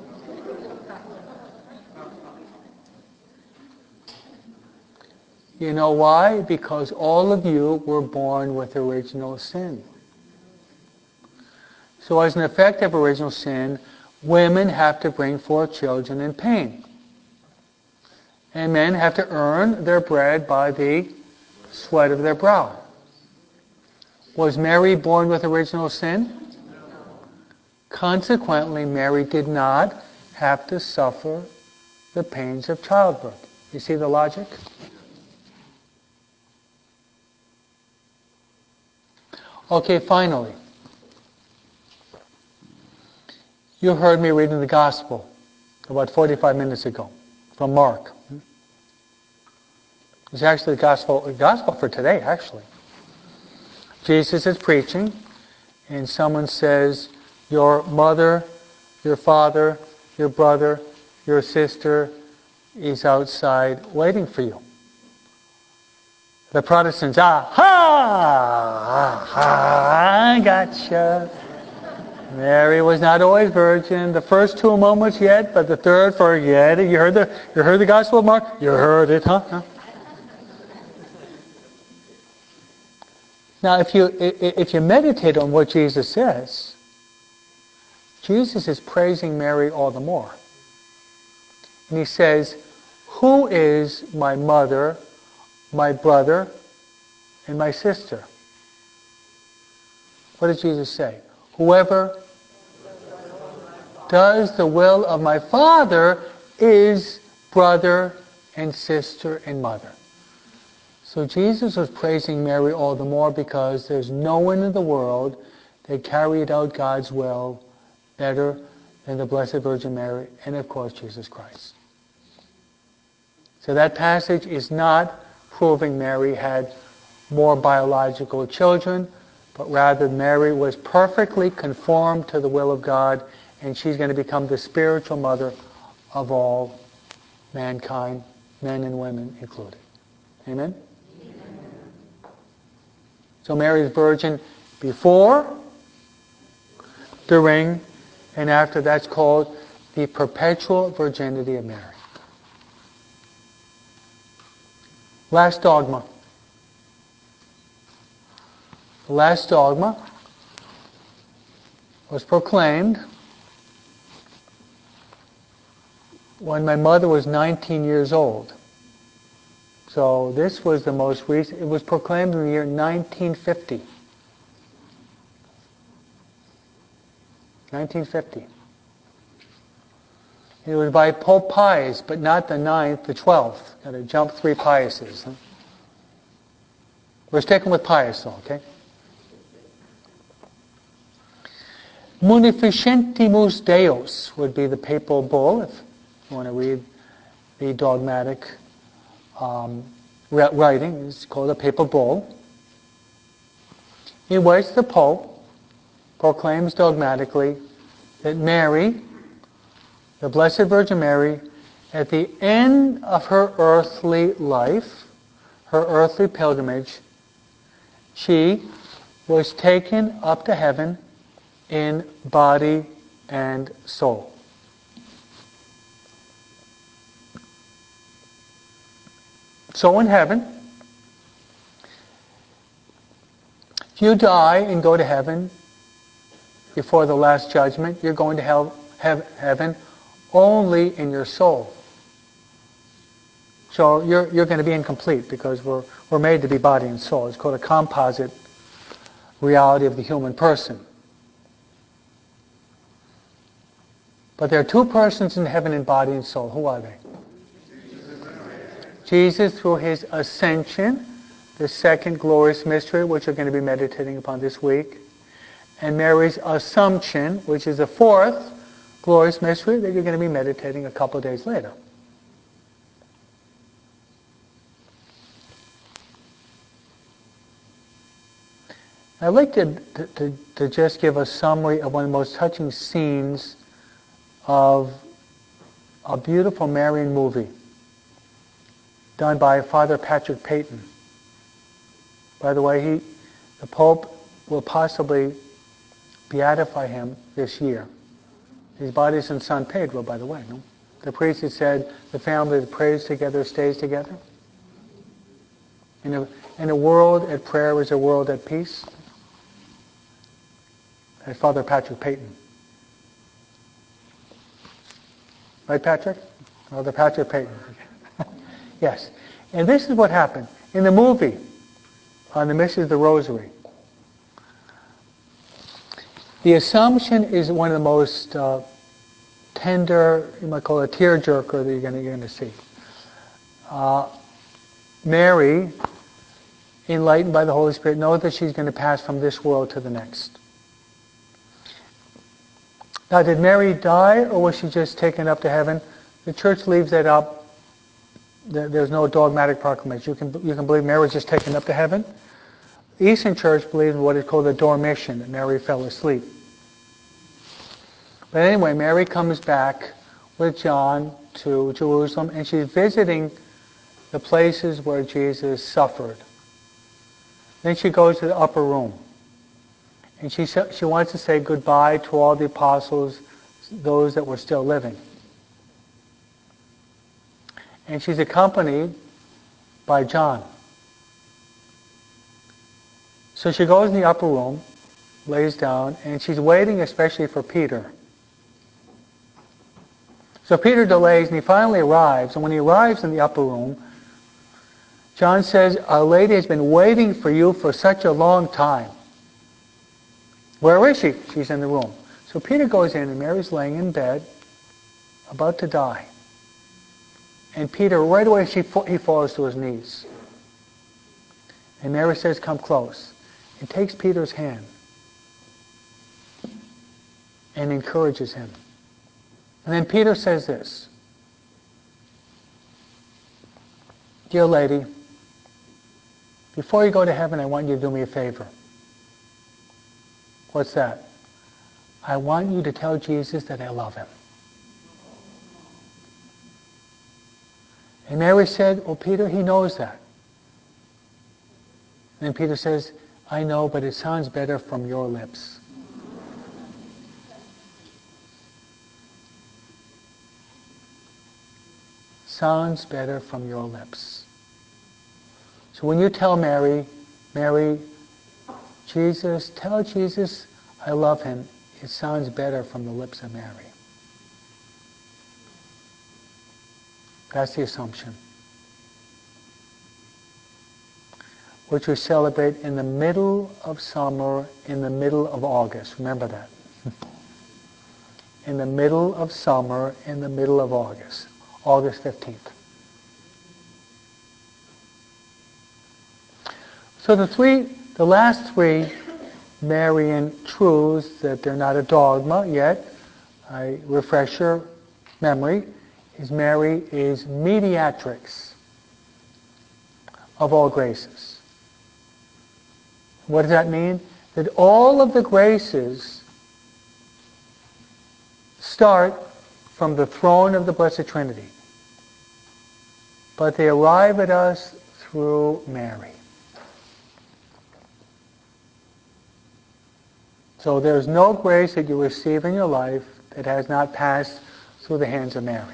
Speaker 1: You know why? Because all of you were born with original sin. So as an effect of original sin, women have to bring forth children in pain. And men have to earn their bread by the sweat of their brow. Was Mary born with original sin? Consequently, Mary did not have to suffer the pains of childbirth. You see the logic? Okay, finally. You heard me reading the Gospel about 45 minutes ago from Mark. It's actually the Gospel for today, actually. Jesus is preaching, and someone says, your mother, your father, your brother, your sister is outside waiting for you. The Protestants, I gotcha. Mary was not always virgin. The first two moments yet, but the third, forget it. You heard the Gospel of Mark? You heard it, huh? Now, if you meditate on what Jesus says, Jesus is praising Mary all the more. And he says, who is my mother, my brother, and my sister? What does Jesus say? Whoever does the will of my Father is brother and sister and mother. So Jesus was praising Mary all the more because there's no one in the world that carried out God's will better than the Blessed Virgin Mary and, of course, Jesus Christ. So that passage is not proving Mary had more biological children, but rather Mary was perfectly conformed to the will of God, and she's going to become the spiritual mother of all mankind, men and women included. Amen? So Mary is virgin before, the ring, and after that's called the perpetual virginity of Mary. Last dogma. The last dogma was proclaimed when my mother was 19 years old. So this was the most recent. It was proclaimed in the year 1950. 1950. It was by Pope Pius, but not the 9th, the 12th. Got to jump 3 Piuses. Huh? We're sticking with Pius, though, okay? Munificentimus Deus would be the papal bull, if you want to read the dogmatic writing. It's called a papal bull, in which the Pope proclaims dogmatically that Mary, the Blessed Virgin Mary, at the end of her earthly life, her earthly pilgrimage, she was taken up to heaven in body and soul. So in heaven, if you die and go to heaven before the last judgment, you're going to have heaven only in your soul. So you're going to be incomplete because we're made to be body and soul. It's called a composite reality of the human person. But there are 2 persons in heaven in body and soul. Who are they? Jesus through his ascension, the second glorious mystery, which we're going to be meditating upon this week, and Mary's assumption, which is the 4th glorious mystery that you're going to be meditating a couple of days later. I'd like to just give a summary of one of the most touching scenes of a beautiful Marian movie done by Father Patrick Peyton. By the way, the Pope will possibly beatify him this year. His body's in San Pedro, by the way. No? The priest had said the family that prays together stays together. In a world at prayer is a world at peace. That's Father Patrick Peyton. Right, Patrick? Father Patrick Peyton. Yes. And this is what happened. In the movie, on the Mystery of the Rosary, the Assumption is one of the most tender, you might call it a tearjerker that you're going to see. Mary, enlightened by the Holy Spirit, knows that she's going to pass from this world to the next. Now, did Mary die, or was she just taken up to heaven? The Church leaves that up. There's no dogmatic proclamation. You can believe Mary was just taken up to heaven. The Eastern Church believes in what is called the dormition, that Mary fell asleep. But anyway, Mary comes back with John to Jerusalem, and she's visiting the places where Jesus suffered. Then she goes to the upper room. And she wants to say goodbye to all the apostles, those that were still living. And she's accompanied by John. So she goes in the upper room, lays down, and she's waiting especially for Peter. So Peter delays, and he finally arrives. And when he arrives in the upper room, John says, "Our Lady has been waiting for you for such a long time." Where is she? She's in the room. So Peter goes in, and Mary's laying in bed, about to die. And Peter, right away, he falls to his knees. And Mary says, "Come close." And takes Peter's hand and encourages him. And then Peter says this, "Dear lady, before you go to heaven, I want you to do me a favor." What's that? "I want you to tell Jesus that I love him." And Mary said, "Well, Peter, he knows that." And Peter says, "I know, but it sounds better from your lips." sounds better from your lips. So when you tell Mary, tell Jesus I love him, it sounds better from the lips of Mary. That's the Assumption, which we celebrate in the middle of summer, in the middle of August. Remember that. In the middle of summer, in the middle of August. August 15th. So the last three Marian truths, that they're not a dogma yet, I refresh your memory, is Mary is mediatrix of all graces. What does that mean? That all of the graces start from the throne of the Blessed Trinity, but they arrive at us through Mary. So there's no grace that you receive in your life that has not passed through the hands of Mary.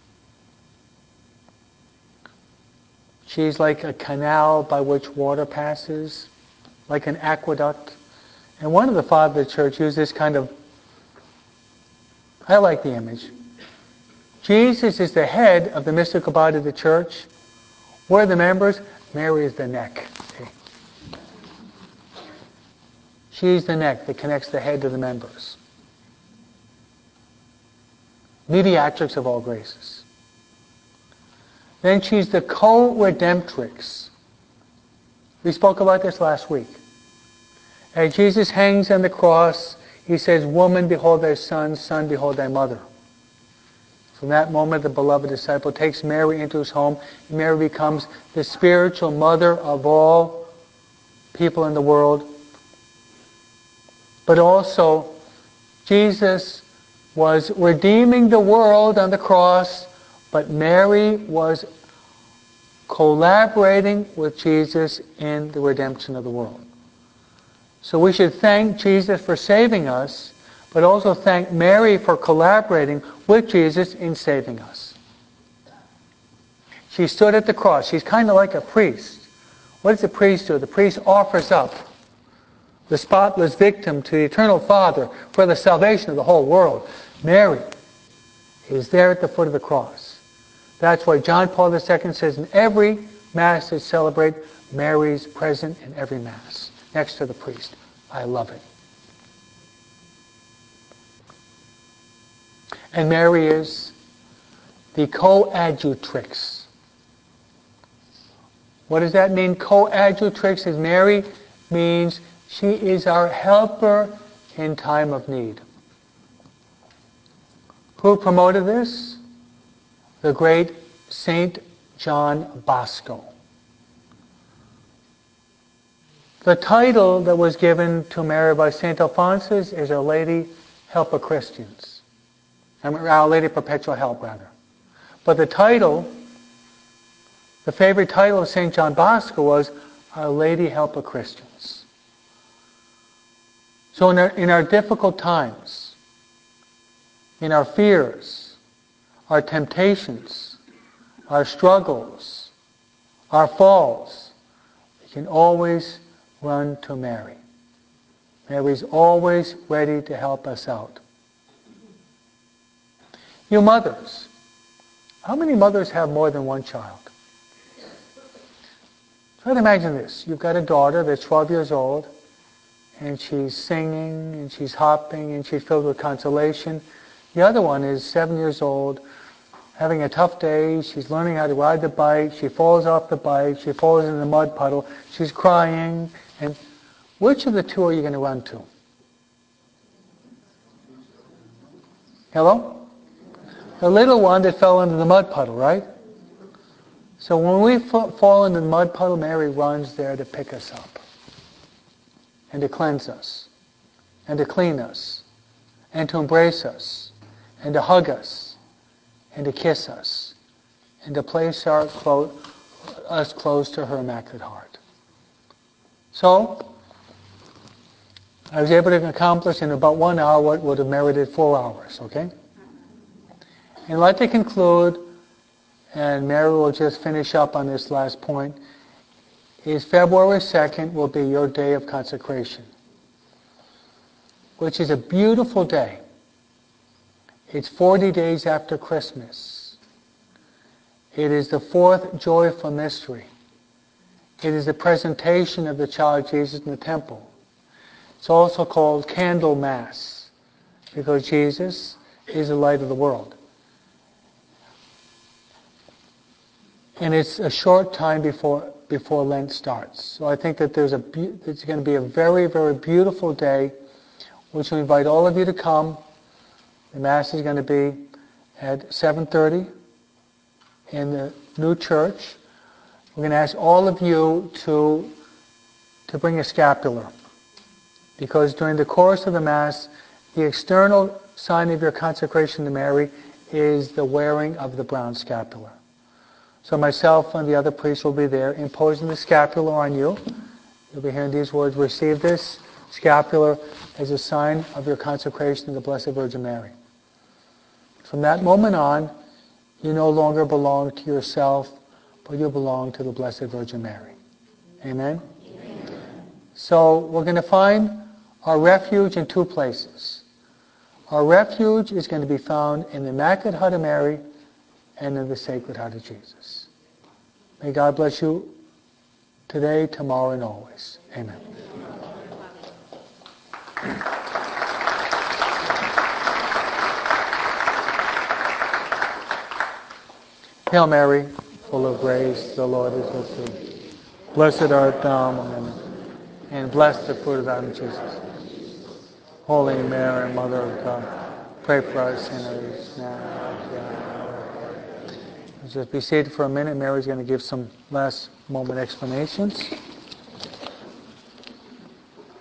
Speaker 1: She's like a canal by which water passes, like an aqueduct. And one of the fathers of the church used this kind of, I like the image. Jesus is the head of the mystical body of the church. We're the members. Mary is the neck. Okay. She's the neck that connects the head to the members. Mediatrix of all graces. Then she's the co-redemptrix. We spoke about this last week. As Jesus hangs on the cross, he says, "Woman, behold thy son, son, behold thy mother." From that moment, the beloved disciple takes Mary into his home. Mary becomes the spiritual mother of all people in the world. But also, Jesus was redeeming the world on the cross, but Mary was collaborating with Jesus in the redemption of the world. So we should thank Jesus for saving us, but also thank Mary for collaborating with Jesus in saving us. She stood at the cross. She's kind of like a priest. What does the priest do? The priest offers up the spotless victim to the eternal Father for the salvation of the whole world. Mary is there at the foot of the cross. That's why John Paul II says in every Mass they celebrate, Mary's present in every Mass, next to the priest. I love it. And Mary is the coadjutrix. What does that mean? Coadjutrix is Mary means she is our helper in time of need. Who promoted this? The great Saint John Bosco. The title that was given to Mary by St. Alphonsus is Our Lady, Help of Christians. Our Lady Perpetual Help, rather. But the title, the favorite title of St. John Bosco was Our Lady, Help of Christians. So in our difficult times, in our fears, our temptations, our struggles, our falls, we can always run to Mary. Mary's always ready to help us out. You mothers, how many mothers have more than one child? Try to imagine this. You've got a daughter that's 12 years old, and she's singing, and she's hopping, and she's filled with consolation. The other one is 7 years old, having a tough day. She's learning how to ride the bike. She falls off the bike. She falls in the mud puddle. She's crying. And which of the two are you going to run to? Hello? The little one that fell into the mud puddle, right? So when we fall into the mud puddle, Mary runs there to pick us up and to cleanse us and to clean us and to embrace us and to hug us and to kiss us and to place us close to her Immaculate Heart. So, I was able to accomplish in about 1 hour what would have merited 4 hours, okay? And I'd like to conclude and Mary will just finish up on this last point, is February 2nd will be your day of consecration, which is a beautiful day. It's 40 days after Christmas. It is the fourth joyful mystery. It is the presentation of the child Jesus in the temple. It's also called Candle Mass, because Jesus is the light of the world. And it's a short time before Lent starts. So I think that it's going to be a very, very beautiful day, which we invite all of you to come. The Mass is going to be at 7:30 in the new church. We're going to ask all of you to bring a scapular, because during the course of the Mass, the external sign of your consecration to Mary is the wearing of the brown scapular. So myself and the other priests will be there imposing the scapular on you. You'll be hearing these words, receive this scapular as a sign of your consecration to the Blessed Virgin Mary. From that moment on, you no longer belong to yourself, but you belong to the Blessed Virgin Mary. Amen? Amen. So we're going to find our refuge in two places. Our refuge is going to be found in the Immaculate Heart of Mary and in the Sacred Heart of Jesus. May God bless you today, tomorrow, and always. Amen. Hail Mary, full of grace, the Lord is with thee. Blessed art thou among women, and blessed the fruit of thy womb, Jesus. Holy Mary, Mother of God, pray for us sinners now and at the hour of our death. Just be seated for a minute. Mary's going to give some last moment explanations.